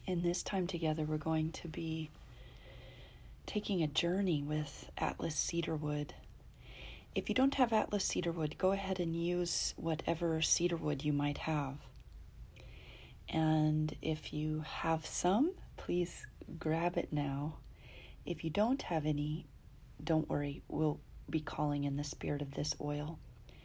In this time together, we're going to be taking a journey with Atlas cedarwood. If you don't have Atlas cedarwood, go ahead and use whatever cedarwood you might have. And if you have some, please grab it now. If you don't have any, don't worry, we'll be calling in the spirit of this oil.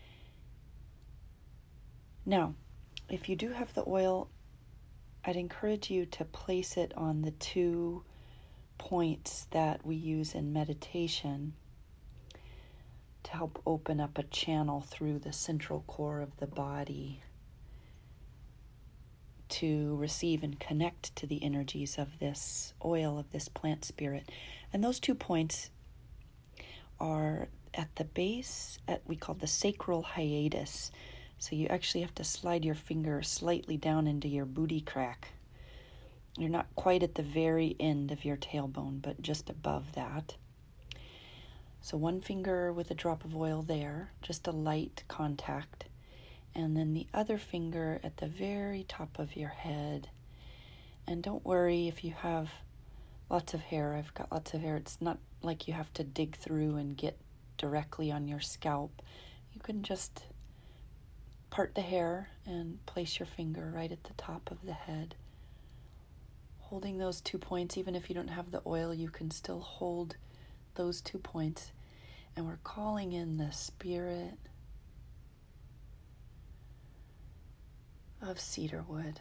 Now, if you do have the oil, I'd encourage you to place it on the 2 points that we use in meditation to help open up a channel through the central core of the body to receive and connect to the energies of this oil, of this plant spirit. And those 2 points are at the base, we call the sacral hiatus. So you actually have to slide your finger slightly down into your booty crack. You're not quite at the very end of your tailbone, but just above that. So 1 finger with a drop of oil there, just a light contact. And then the other finger at the very top of your head. And don't worry if you have lots of hair. I've got lots of hair. It's not like you have to dig through and get directly on your scalp. You can just part the hair and place your finger right at the top of the head. Holding those 2 points, even if you don't have the oil, you can still hold those 2 points. And we're calling in the spirit of cedarwood.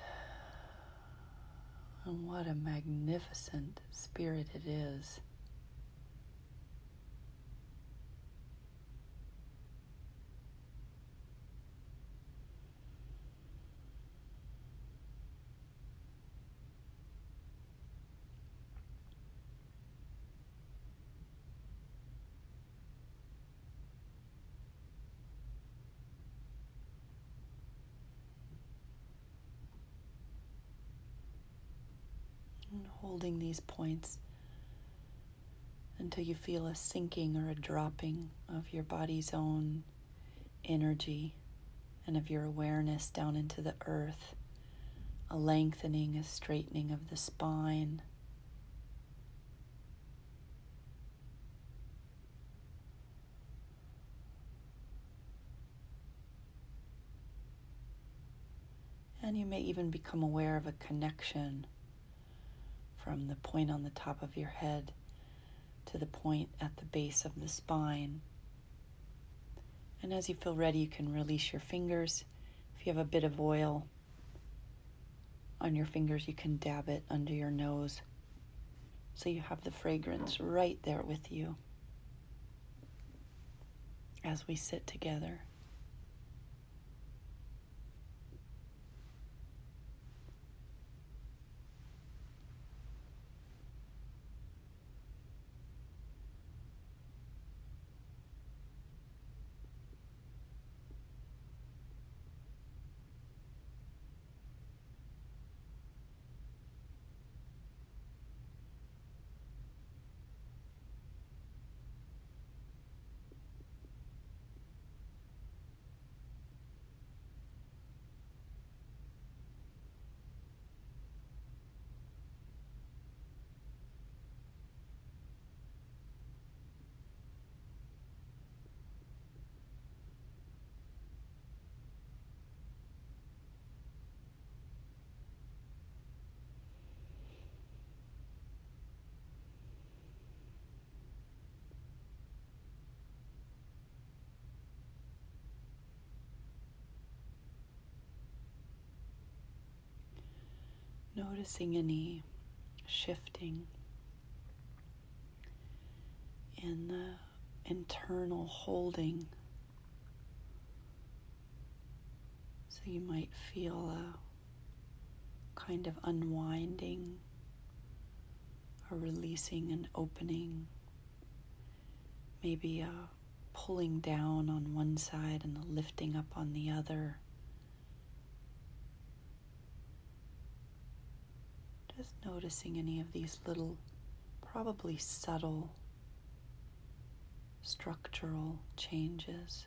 And what a magnificent spirit it is. And holding these points until you feel a sinking or a dropping of your body's own energy and of your awareness down into the earth, a lengthening, a straightening of the spine. And you may even become aware of a connection from the point on the top of your head to the point at the base of the spine. And as you feel ready, you can release your fingers. If you have a bit of oil on your fingers, you can dab it under your nose so you have the fragrance right there with you as we sit together. Noticing any shifting in the internal holding. So you might feel a kind of unwinding, a releasing and opening, maybe a pulling down on one side and a lifting up on the other. Just noticing any of these little, probably subtle, structural changes.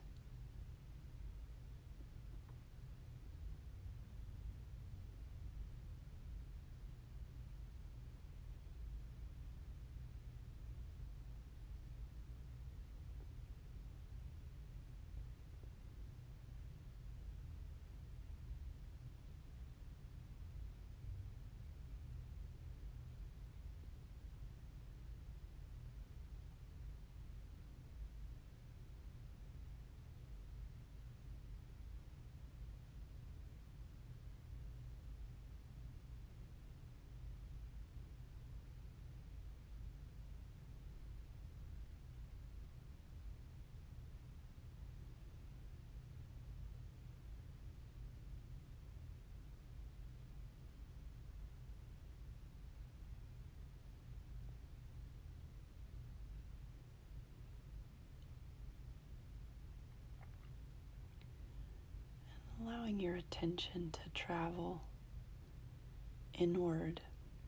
allowing your attention to travel inward.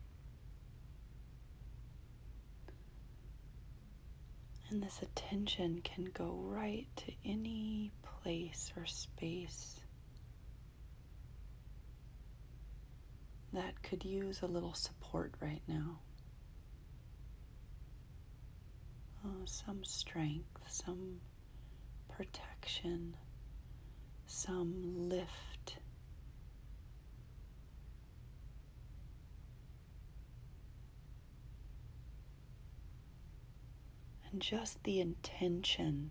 And this attention can go right to any place or space that could use a little support right now. Some strength, some protection, some lift. And just the intention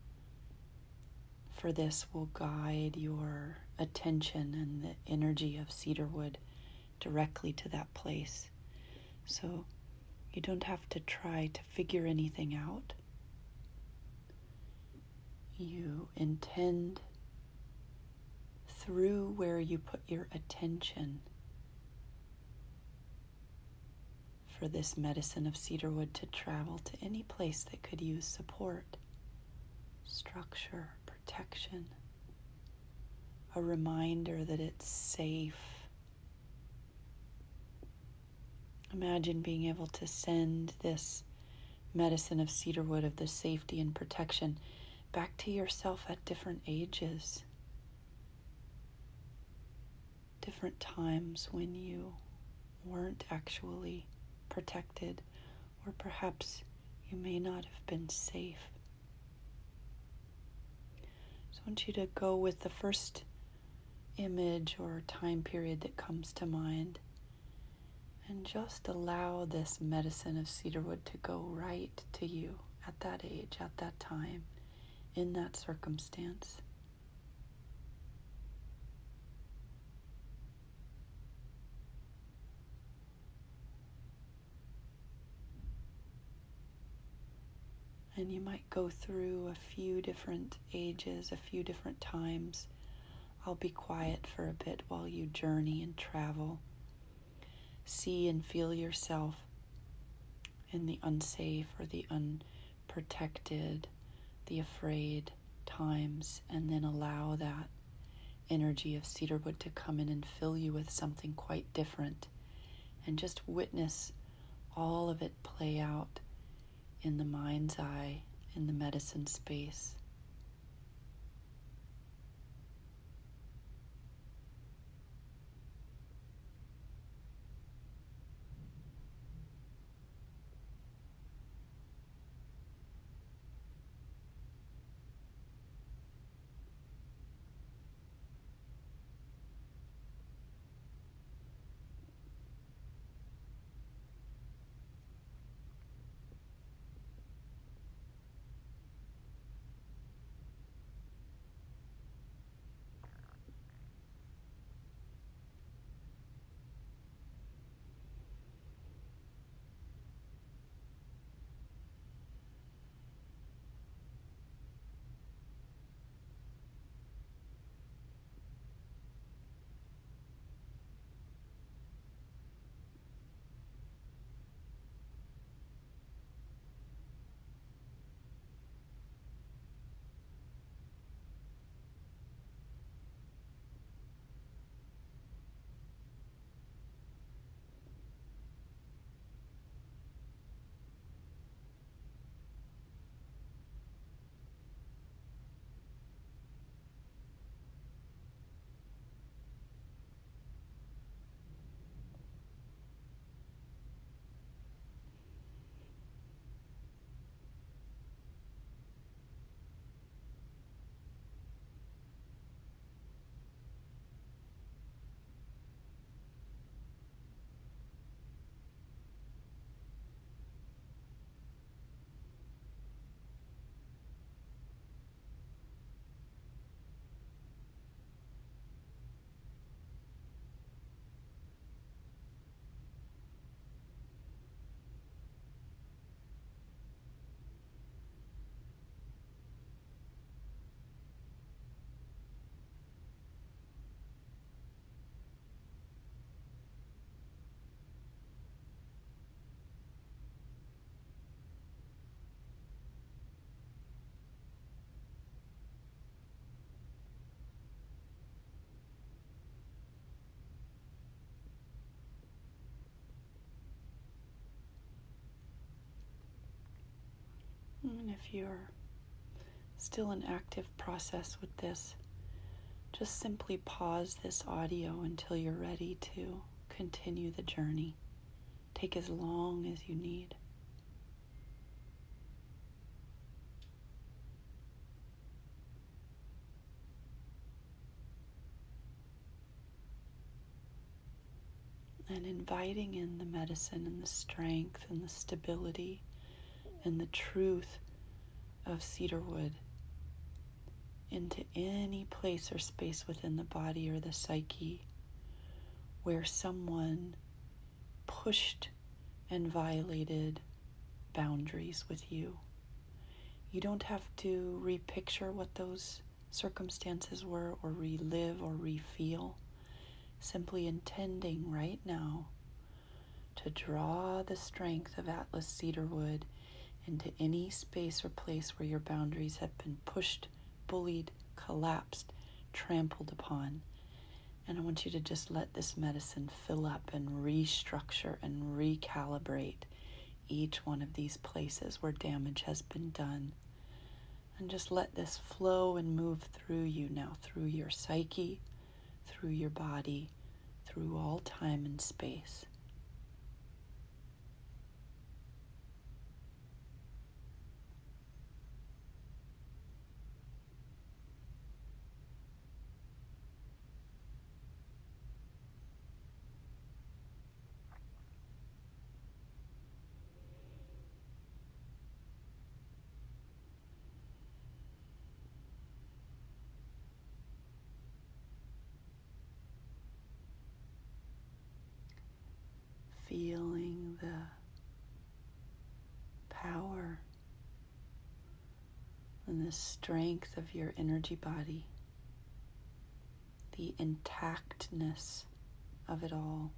for this will guide your attention and the energy of cedarwood directly to that place. So you don't have to try to figure anything out. You intend through where you put your attention for this medicine of cedarwood to travel to any place that could use support, structure, protection, a reminder that it's safe. Imagine being able to send this medicine of cedarwood, of the safety and protection, back to yourself at different ages, different times when you weren't actually protected, or perhaps you may not have been safe. So I want you to go with the first image or time period that comes to mind, and just allow this medicine of cedarwood to go right to you at that age, at that time, in that circumstance. And you might go through a few different ages, a few different times. I'll be quiet for a bit while you journey and travel. See and feel yourself in the unsafe or the unprotected, the afraid times, and then allow that energy of cedarwood to come in and fill you with something quite different, and just witness all of it play out in the mind's eye, in the medicine space. And if you're still in active process with this, just simply pause this audio until you're ready to continue the journey. Take as long as you need. And inviting in the medicine and the strength and the stability and the truth of cedarwood into any place or space within the body or the psyche where someone pushed and violated boundaries with you. You don't have to repicture what those circumstances were or relive or refeel. Simply intending right now to draw the strength of Atlas cedarwood into any space or place where your boundaries have been pushed, bullied, collapsed, trampled upon. And I want you to just let this medicine fill up and restructure and recalibrate each one of these places where damage has been done. And just let this flow and move through you now, through your psyche, through your body, through all time and space. Feeling the power and the strength of your energy body, the intactness of it all.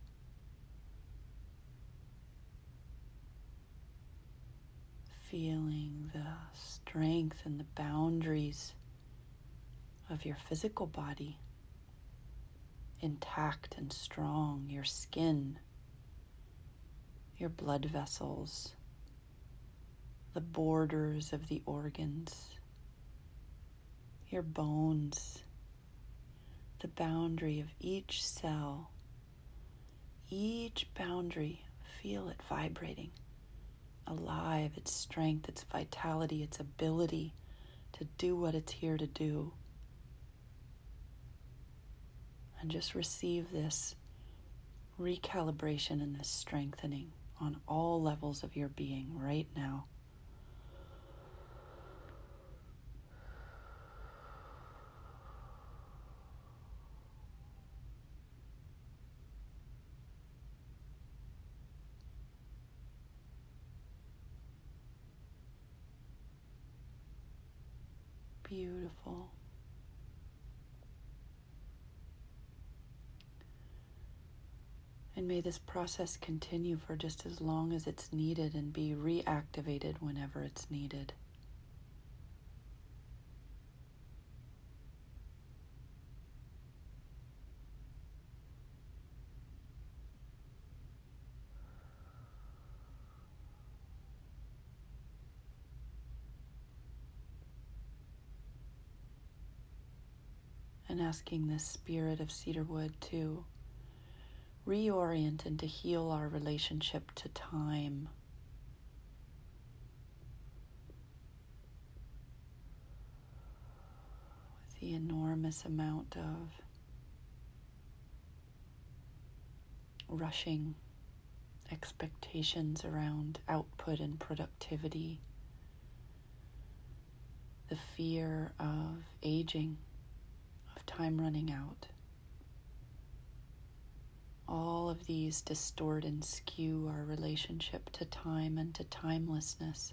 Feeling the strength and the boundaries of your physical body, intact and strong, your skin, your blood vessels, the borders of the organs, your bones, the boundary of each cell, each boundary, feel it vibrating, alive, its strength, its vitality, its ability to do what it's here to do. And just receive this recalibration and this strengthening on all levels of your being right now. Beautiful. And may this process continue for just as long as it's needed and be reactivated whenever it's needed. And asking this spirit of cedarwood to reorient and to heal our relationship to time. With the enormous amount of rushing expectations around output and productivity, the fear of aging, of time running out. All of these distort and skew our relationship to time and to timelessness.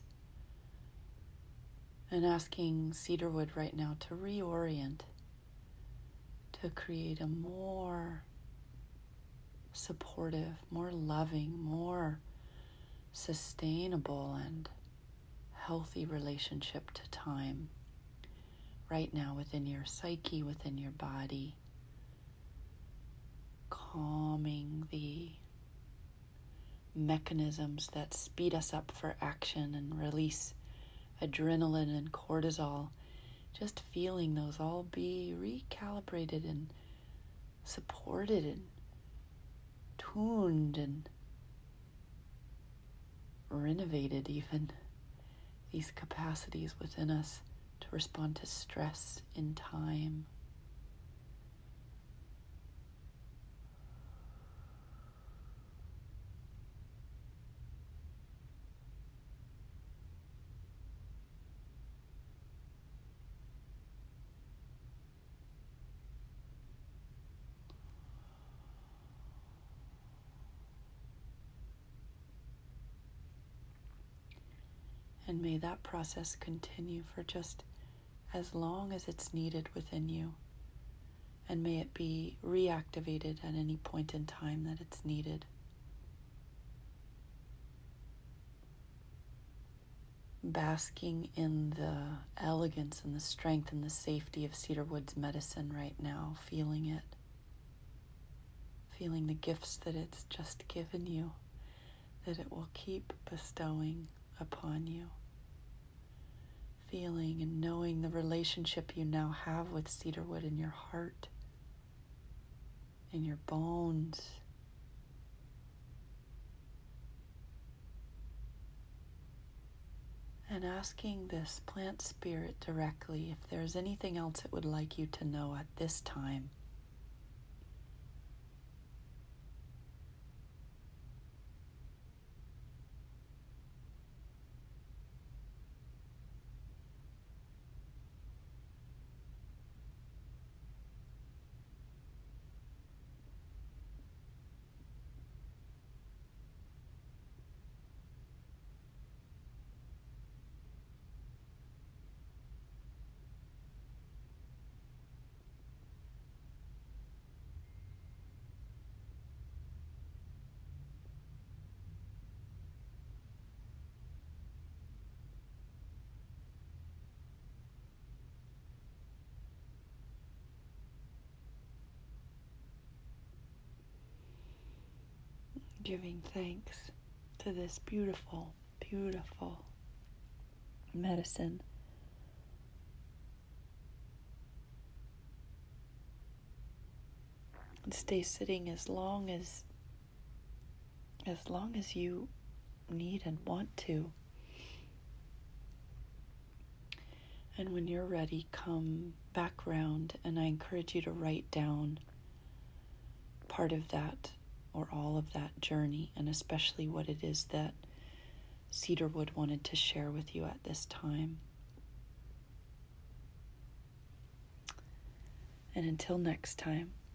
And asking cedarwood right now to reorient, to create a more supportive, more loving, more sustainable and healthy relationship to time right now within your psyche, within your body. Calming the mechanisms that speed us up for action and release adrenaline and cortisol, just feeling those all be recalibrated and supported and tuned and renovated, even these capacities within us to respond to stress in time. And may that process continue for just as long as it's needed within you. And may it be reactivated at any point in time that it's needed. Basking in the elegance and the strength and the safety of Cedarwood's medicine right now, feeling it. Feeling the gifts that it's just given you, that it will keep bestowing upon you. Feeling and knowing the relationship you now have with cedarwood in your heart, in your bones. And asking this plant spirit directly if there's anything else it would like you to know at this time. Giving thanks to this beautiful, beautiful medicine. And stay sitting as long as you need and want to. And when you're ready, come back round, and I encourage you to write down part of that or all of that journey, and especially what it is that Cedarwood wanted to share with you at this time. And until next time,